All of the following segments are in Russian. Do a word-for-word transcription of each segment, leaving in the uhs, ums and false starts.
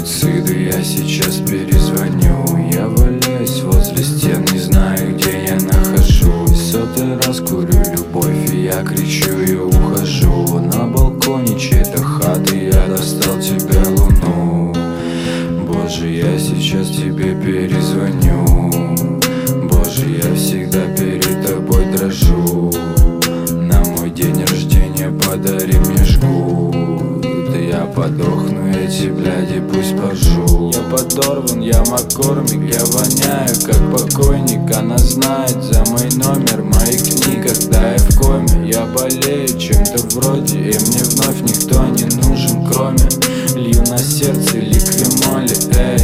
суициду, я сейчас перезвоню. Я валяюсь возле стен, не знаю, где я нахожусь. Сотый раз курю любовь, и я кричу и ухожу. На балконе чьей-то хаты я достал тебе луну. Боже, я сейчас тебе перезвоню. Боже, я всегда перед тобой дрожу. На мой день рождения подари мне жгут. Да я подохну, эти бляди пусть пожрут. Я подорван, я маккормик, я воняю как покойник. Она знает за мой номер моих книг, когда я в коме. Я болею чем-то вроде, и мне вновь никто не нужен, кроме лью на сердце ликвимоли, эй.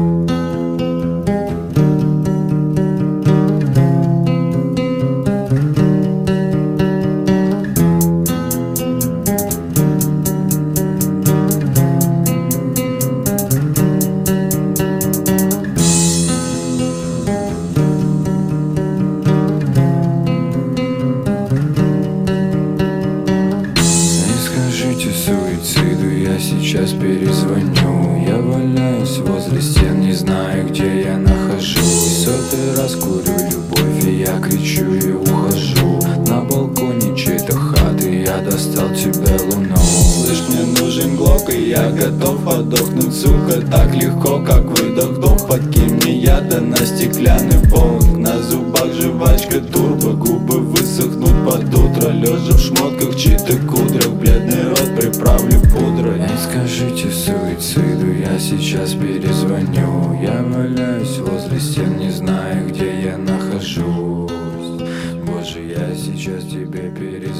Суициду, я сейчас перезвоню. Я валяюсь возле стен, не знаю, где я нахожусь. Сотый раз курю любовь, и я кричу и ухожу. На балконе чьей-то хаты я достал тебе луну. Слышь, мне нужен глок, и я готов подохнуть, сука. Так легко, как выдох-вдох. Подкинь мне яда на стеклянный полк. На зубах жвачка турбо, губы высохнут под утро. Лежа в шмотках, чьих-то кудрах, бледный рот приправлю пудрой. Не скажите суициду, я сейчас перезвоню. Я валяюсь возле стен, не знаю, где я нахожусь. Боже, я сейчас тебе перезвоню.